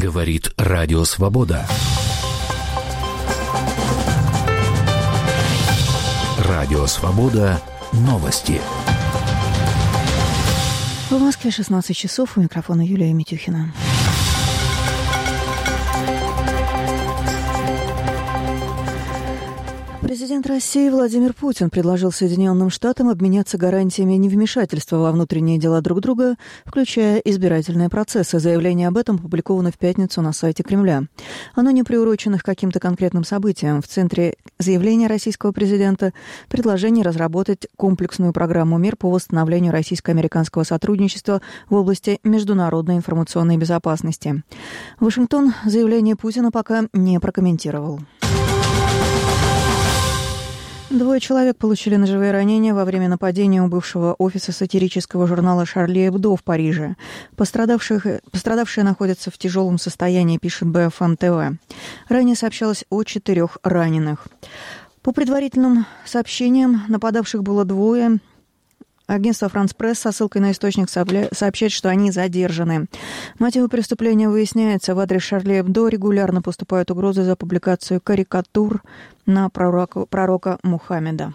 Говорит Радио Свобода. Радио Свобода. Новости. В Москве 16 часов. У микрофона Юлия Митюхина. Президент России Владимир Путин предложил Соединенным Штатам обменяться гарантиями невмешательства во внутренние дела друг друга, включая избирательные процессы. Заявление об этом опубликовано в пятницу на сайте Кремля. Оно не приурочено к каким-то конкретным событиям. В центре заявления российского президента предложение разработать комплексную программу мер по восстановлению российско-американского сотрудничества в области международной информационной безопасности. Вашингтон заявление Путина пока не прокомментировал. 2 человек получили ножевые ранения во время нападения у бывшего офиса сатирического журнала «Шарли Эбдо» в Париже. Пострадавшие находятся в тяжелом состоянии, пишет БФМ ТВ. Ранее сообщалось о 4 раненых. По предварительным сообщениям, нападавших было 2. Агентство «Франс Пресс» со ссылкой на источник сообщает, что они задержаны. Мотивы преступления выясняются. В адрес «Шарли Эбдо» регулярно поступают угрозы за публикацию карикатур на пророка Мухаммеда.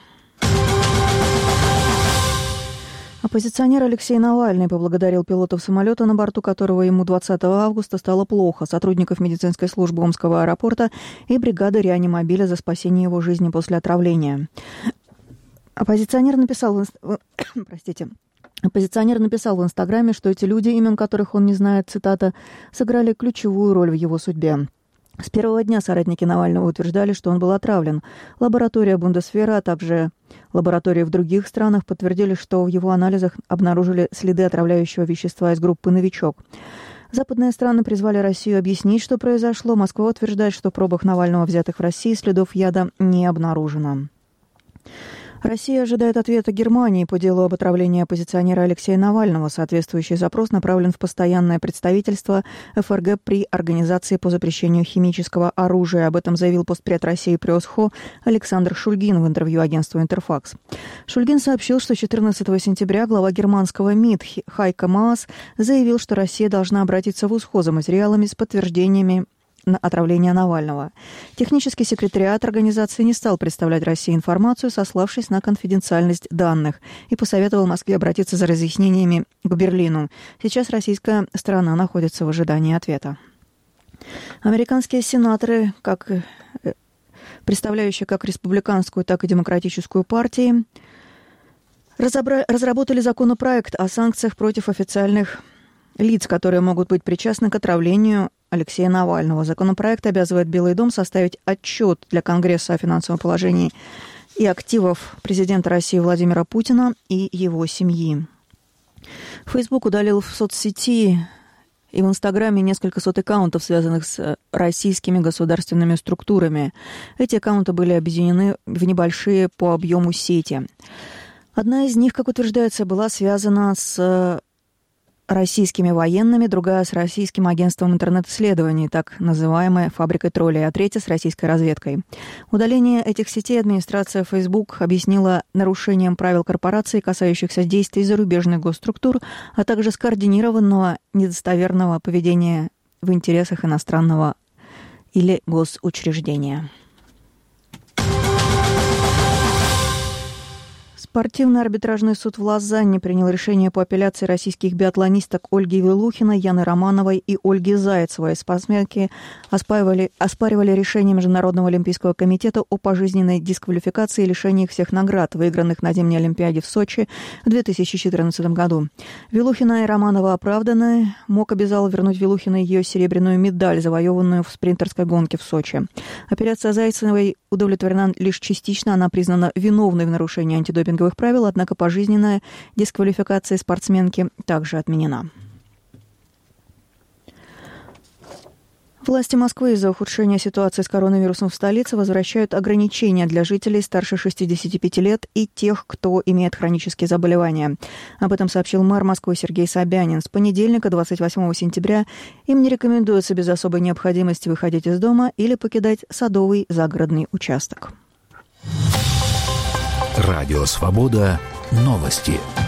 Оппозиционер Алексей Навальный поблагодарил пилотов самолета, на борту которого ему 20 августа стало плохо, сотрудников медицинской службы Омского аэропорта и бригады реанимобиля за спасение его жизни после отравления. Оппозиционер написал в Инстаграме, что эти люди, имен которых он не знает, цитата, «сыграли ключевую роль в его судьбе». С первого дня соратники Навального утверждали, что он был отравлен. Лаборатория Бундесвера, а также лаборатории в других странах подтвердили, что в его анализах обнаружили следы отравляющего вещества из группы «Новичок». Западные страны призвали Россию объяснить, что произошло. Москва утверждает, что в пробах Навального, взятых в России, следов яда не обнаружено. Россия ожидает ответа Германии по делу об отравлении оппозиционера Алексея Навального. Соответствующий запрос направлен в постоянное представительство ФРГ при Организации по запрещению химического оружия. Об этом заявил постпред России при ОСХО Александр Шульгин в интервью агентству «Интерфакс». Шульгин сообщил, что 14 сентября глава германского МИД Хайко Маас заявил, что Россия должна обратиться в ОСХО за материалами с подтверждениями на отравление Навального. Технический секретариат организации не стал представлять России информацию, сославшись на конфиденциальность данных, и посоветовал Москве обратиться за разъяснениями к Берлину. Сейчас российская сторона находится в ожидании ответа. Американские сенаторы, представляющие как республиканскую, так и демократическую партии, разработали законопроект о санкциях против официальных лиц, которые могут быть причастны к отравлению Алексея Навального. Законопроект обязывает Белый дом составить отчет для Конгресса о финансовом положении и активов президента России Владимира Путина и его семьи. Facebook удалил в соцсети и в Инстаграме несколько сот аккаунтов, связанных с российскими государственными структурами. Эти аккаунты были объединены в небольшие по объему сети. Одна из них, как утверждается, была связана с российскими военными, другая с российским агентством интернет-исследований, так называемой фабрикой троллей, а третья с российской разведкой. Удаление этих сетей администрация Facebook объяснила нарушением правил корпорации, касающихся действий зарубежных госструктур, а также скоординированного недостоверного поведения в интересах иностранного или госучреждения. Спортивный арбитражный суд в Лозанне принял решение по апелляции российских биатлонисток Ольги Вилухиной, Яны Романовой и Ольги Зайцевой. Спортсменки оспаривали решение Международного олимпийского комитета о пожизненной дисквалификации и лишении их всех наград, выигранных на зимней Олимпиаде в Сочи в 2014 году. Вилухина и Романова оправданы. МОК обязал вернуть Вилухиной ее серебряную медаль, завоеванную в спринтерской гонке в Сочи. Апелляция Зайцевой удовлетворена лишь частично. Она признана виновной в нарушении антидопинговых правил, однако пожизненная дисквалификация спортсменки также отменена. Власти Москвы из-за ухудшения ситуации с коронавирусом в столице возвращают ограничения для жителей старше 65 лет и тех, кто имеет хронические заболевания. Об этом сообщил мэр Москвы Сергей Собянин. С понедельника, 28 сентября, им не рекомендуется без особой необходимости выходить из дома или покидать садовый загородный участок. Радио Свобода. Новости.